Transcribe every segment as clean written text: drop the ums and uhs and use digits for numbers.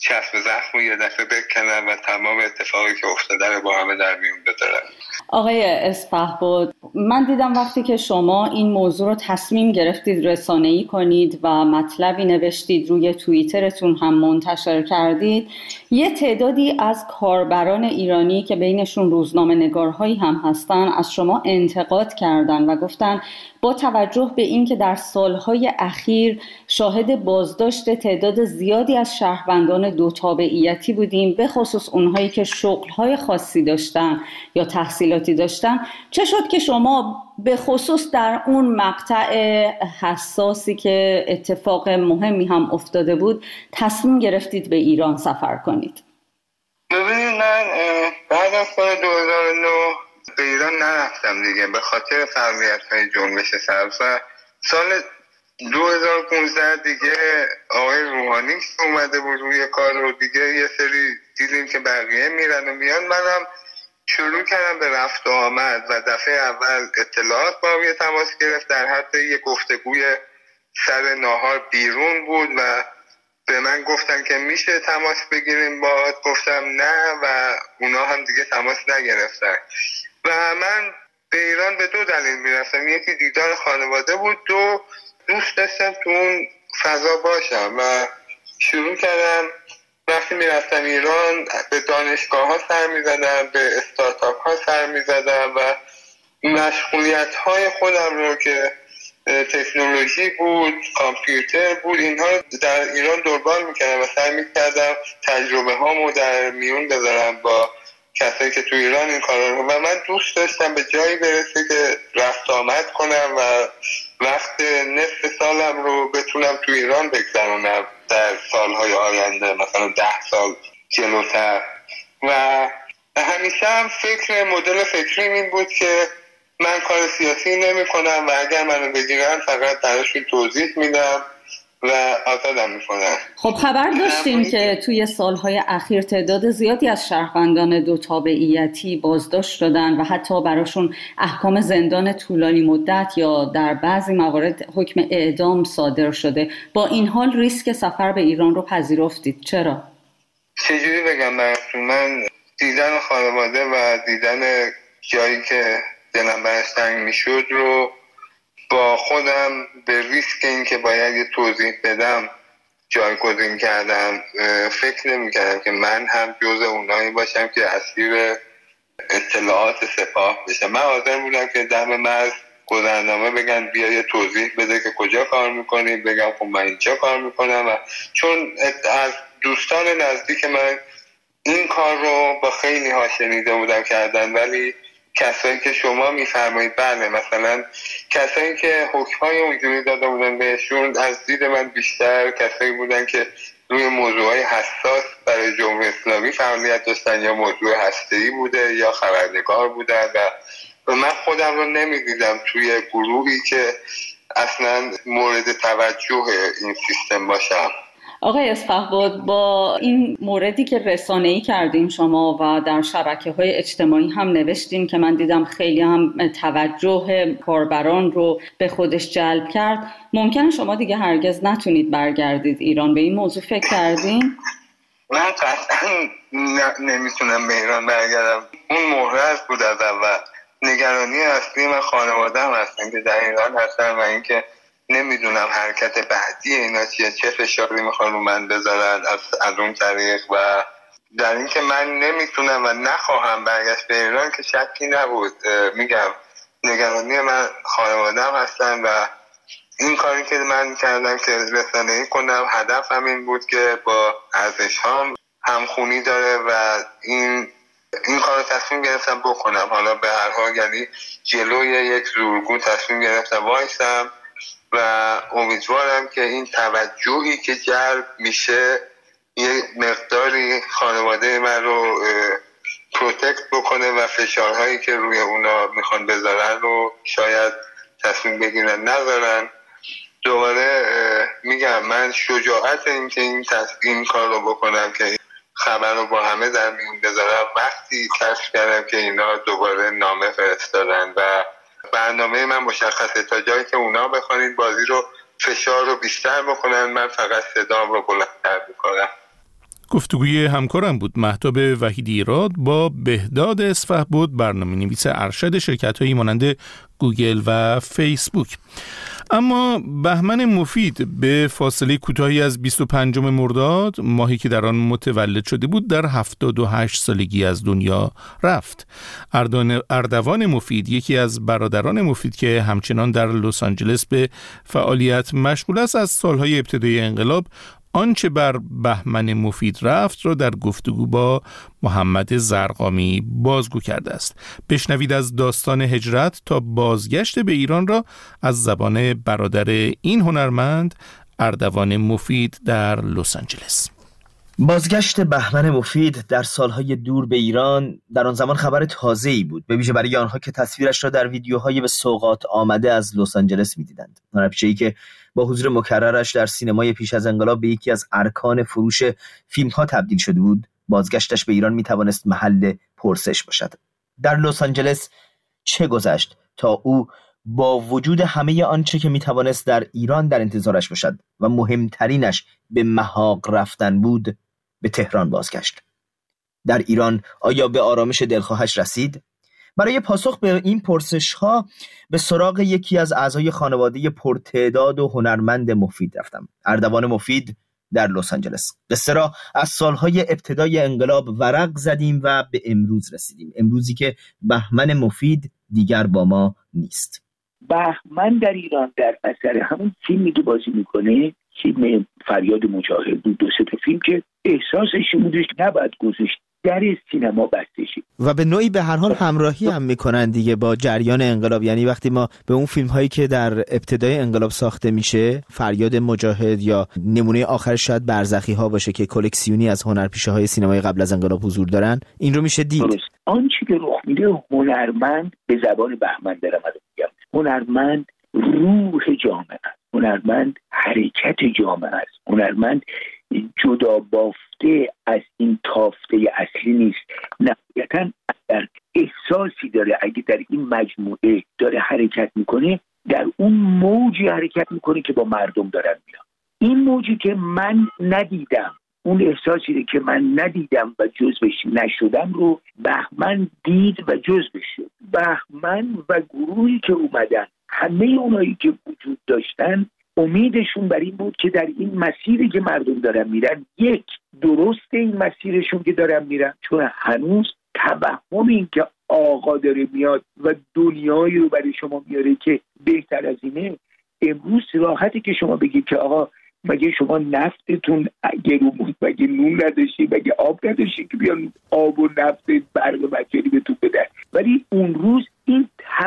چسب زخم رو یه دفعه بکنن و تمام اتفاقی که افتاده رو با همه در میون بذارن. آقای اسفهبد، من دیدم وقتی که شما این موضوع رو تصمیم گرفتید رسانه‌ای کنید و مطلبی نوشتید روی توییترتون هم منتشر کردید، یه تعدادی از کاربران ایرانی که بینشون روزنامه‌نگارهایی هم هستن از شما انتقاد کردن و گفتن با توجه به اینکه در سالهای اخیر شاهد بازداشت تعداد زیادی از شهروندان دو تابعیتی بودیم، به خصوص اونهایی که شغل‌های خاصی داشتن یا تحصیلاتی داشتن، چه شد که شما به خصوص در اون مقطع حساسی که اتفاق مهمی هم افتاده بود تصمیم گرفتید به ایران سفر کنید؟ ببینید، من بعد از سال 2009 به ایران نرفتم دیگه، به خاطر فعالیت‌های جنبش سبز. و سال 2015 دیگه آقای روحانی اومده بود روی کار رو دیگه، یه سری دیدیم که بقیه میرن و میان، منم شروع کردم به رفت و آمد و دفعه اول اطلاعات با هم تماس گرفت، در حد یه گفتگوی سر ناهار بیرون بود و به من گفتن که میشه تماس بگیریم باهات، گفتم نه و اونا هم دیگه تماس نگرفتن. و من به ایران به دو دلیل میرفتم، یکی دیدار خانواده بود، دو دوست داشتم تو اون فضا باشم و شروع کردم وقتی میرفتم ایران به دانشگاه ها سر میزدم، به استارتاپ ها سر میزدم و مشغولیت های خودم رو که تکنولوژی بود، کامپیوتر بود، اینها در ایران دنبال میکردم و سعی میکردم تجربه هامو در میون بذارم با کسایی که تو ایران این کارا رو، و من دوست داشتم به جایی برسه که رفت آمد کنم و وقت نصف سالم رو بتونم تو ایران بگذرونم در سالهای آینده، مثلا 10 سال جلوتر. و همیشه هم مدل فکریم این بود که من کار سیاسی نمی کنم و اگر منو بگیرن فقط براشون توضیح میدم و آزادم میکنن. خب خبر داشتیم که توی سالهای اخیر تعداد زیادی از شهروندان دو تابعیتی بازداشت شدن و حتی براشون احکام زندان طولانی مدت یا در بعضی موارد حکم اعدام صادر شده. با این حال ریسک سفر به ایران رو پذیرفتید، چرا؟ چجوری بگم براتون، من دیدن خانواده و دیدن جایی که دلم برش تنگ میشد رو با خودم به ریسک این که باید یه توضیح بدم جایگزین کردم. فکر نمی کردم که من هم جز اونایی باشم که اسیر اطلاعات سپاه بشم. من حاضر بودم که دم مرز گذرنامه بگن بیا یه توضیح بده که کجا کار میکنی، بگم خب من اینجا کار میکنم. و چون از دوستان نزدیک من این کار رو با خیلی ها شنیده بودم کردن، ولی کسایی که شما میفرمایید، بله، مثلا کسایی که حکمای اونجوری داده بودن بهشون، از دید من بیشتر کسایی بودن که روی موضوعهای حساس برای جمهوری اسلامی فعالیت داشتن، یا موضوع هسته‌ای بوده یا خبرنگار بودن و من خودم رو نمیدیدم توی گروهی که اصلا مورد توجه این سیستم باشم. آقای اسفهبد، با این موردی که رسانه‌ای کردین شما و در شبکه‌های اجتماعی هم نوشتین که من دیدم خیلی هم توجه کاربران رو به خودش جلب کرد، ممکنه شما دیگه هرگز نتونید برگردید ایران. به این موضوع فکر کردین؟ من قطعا نمیتونم به ایران برگردم. اون محرز بود از اول. نگرانی اصلی من خانواده هم هستن که در ایران هستن و اینکه نمیدونم حرکت بعدی اینا چیه، چه فشاری میخوان رو من بذارن از اون طریق، و در اینکه من نمیتونم و نخواهم برگشت به ایران که شکی نبود. میگم نگرانی من خانواده هم هستن و این کاری که من کردم که رسانه‌ای کنم، هدفم این بود که با ارزش‌هام همخونی داره و این کار رو تصمیم گرفتم بکنم. حالا به هر حال یعنی جلوی یک زورگو تصمیم گرفتم وایسم و امیدوارم که این توجهی که جلب میشه یه مقداری خانواده من رو پروتکت بکنه و فشارهایی که روی اونا میخوان بذارن رو شاید تصمیم بگیرن نذارن. دوباره میگم من شجاعت این که این کار رو بکنم که خبر رو با همه در میون بذارم وقتی کشف کردم که اینا دوباره نامه فرستادن و برنامه من مشخصه، تا جایی که اونا بخوانین بازی رو فشار رو بیشتر بکنن، من فقط صدام رو بلندتر بکنم. گفتگوی همکارم بود مهتاب وحیدی‌راد با بهداد اسفهبد، برنامه‌نویس ارشد شرکت‌هایی مانند گوگل و فیسبوک. اما بهمن مفید به فاصله کوتاهی از 25 مرداد، ماهی که در آن متولد شده بود، در 78 سالگی از دنیا رفت. اردوان مفید، یکی از برادران مفید که همچنان در لس آنجلس به فعالیت مشغول است، از سالهای ابتدای انقلاب آنچه بر بهمن مفید رفت را در گفتگو با محمد زرقامی بازگو کرده است. بشنوید از داستان هجرت تا بازگشت به ایران را از زبان برادر این هنرمند، اردوان مفید در لس آنجلس. بازگشت بهمن مفید در سالهای دور به ایران در آن زمان خبر تازه‌ای بود، به ویژه برای آنها که تصویرش را در ویدیوهای به سوغات آمده از لس آنجلس می‌دیدند. هنرپیشه‌ای که با حضور مکررش در سینمای پیش از انقلاب به یکی از ارکان فروش فیلم‌ها تبدیل شده بود، بازگشتش به ایران می‌توانست محل پرسش باشد. در لس آنجلس چه گذشت تا او با وجود همه آنچه که می‌توانست در ایران در انتظارش باشد و مهمترینش به محاق رفتن بود، به تهران بازگشت؟ در ایران آیا به آرامش دلخواهش رسید؟ برای پاسخ به این پرسش‌ها به سراغ یکی از اعضای خانواده پرتعداد و هنرمند مفید رفتم. اردوان مفید در لس آنجلس. قصه را از سالهای ابتدای انقلاب ورق زدیم و به امروز رسیدیم، امروزی که بهمن مفید دیگر با ما نیست. بهمن در ایران در اثر همون فیلمی که بازی میکنه، فیلم فریاد مجاهد بود، 2 تا فیلم که احساسش بودش نباید گذاشت در سینما بسته شد و به نوعی به هر حال همراهی هم میکنن دیگه با جریان انقلاب. یعنی وقتی ما به اون فیلم هایی که در ابتدای انقلاب ساخته میشه، فریاد مجاهد یا نمونه آخر شاید برزخی ها باشه که کلکسیونی از هنرپیشه های سینمای قبل از انقلاب حضور دارن، این رو میشه دید. آنچه که رخ میده، هنرمند به زبان بهمن دارم میگم، هنرمند روح جامعه است، هنرمند حرکت جامعه است، هنرمند جدا بافته از این تافته اصلی نیست. نهایتاً در احساسی داره، اگه در این مجموعه داره حرکت میکنه، در اون موجی حرکت میکنه که با مردم دارن میان. این موجی که من ندیدم، اون احساسی که من ندیدم و جزوش نشدم رو بهمن دید و جزوش شد. بهمن و گروهی که اومدن، همه اونایی که وجود داشتن، امیدشون بر این بود که در این مسیری که مردم دارن میرن، یک، درست این مسیرشون که دارن میرن، چون هنوز توهم این که آقا داره میاد و دنیایی رو برای شما میاره که بهتر از اینه. امروز راحته که شما بگید که آقا مگه شما نفتتون گرون بود، مگه نون نداشتی، مگه آب نداشتی که بیان آب و نفت برق مجاری بهتون بدن. ولی اون روز این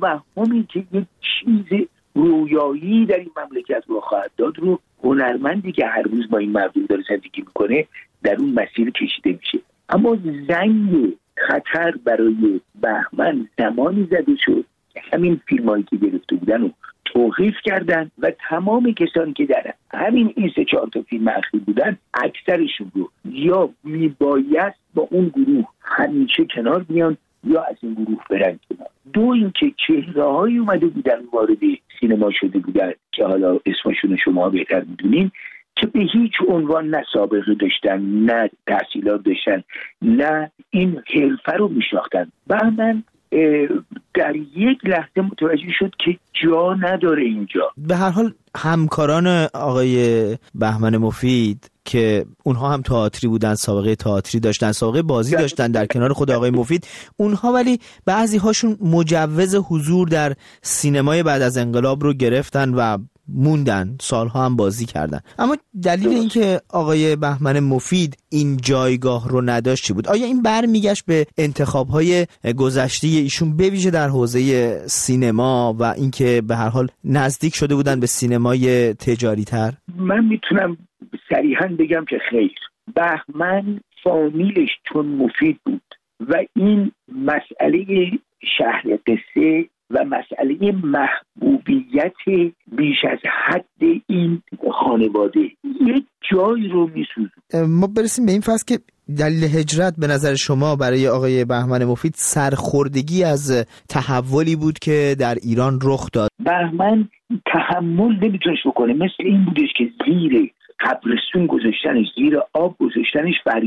توهمی که یک چیز رویایی در این مملکت رو خواهد داد رو هنرمندی که هر روز با این مردم داره زندگی میکنه در اون مسیر کشیده میشه. اما زنگ خطر برای بهمن زمانی زده شد که همین فیلمایی که گرفته بودن رو توقیف کردن و تمام کسانی که در همین این 3-4 تا فیلم اخیر بودن، اکثرشون رو یا میباید با اون گروه همیشه کنار بیان یا از این گروه برن کنار. دو، اینکه چهره‌هایی اومده بودن وارد سینما شده بودن که حالا اسمشون شما بهتر میدونین، که به هیچ عنوان نه سابقه داشتن، نه تحصیلات داشتن، نه این حرفه رو میشناختن. بهمن در یک لحظه متوجه شد که جا نداره اینجا. به هر حال همکاران آقای بهمن مفید که اونها هم تئاتری بودن، سابقه تئاتری داشتن، سابقه بازی داشتن در کنار خود آقای مفید، اونها ولی بعضی هاشون مجوز حضور در سینمای بعد از انقلاب رو گرفتن و موندن، سالها هم بازی کردن. اما دلیل اینکه آقای بهمن مفید این جایگاه رو نداشت چی بود؟ آیا این برمیگشت به انتخاب‌های گذشته ایشون به ویژه در حوزه سینما و اینکه به هر حال نزدیک شده بودن به سینمای تجاری تر؟ من میتونم صریحاً بگم که خیر. بهمن فامیلش چون مفید بود و این مسئله شهر قصه و مسئله محبوبیت بیش از حد این خانواده یک جای رو میسوزه. ما برسیم به این فصل که دلیل هجرت به نظر شما برای آقای بهمن مفید سرخوردگی از تحولی بود که در ایران رخ داد. بهمن تحمل نمیتونست بکنه، مثل این بودش که زیر قبرستون گذاشتنش، زیر آب گذاشتنش،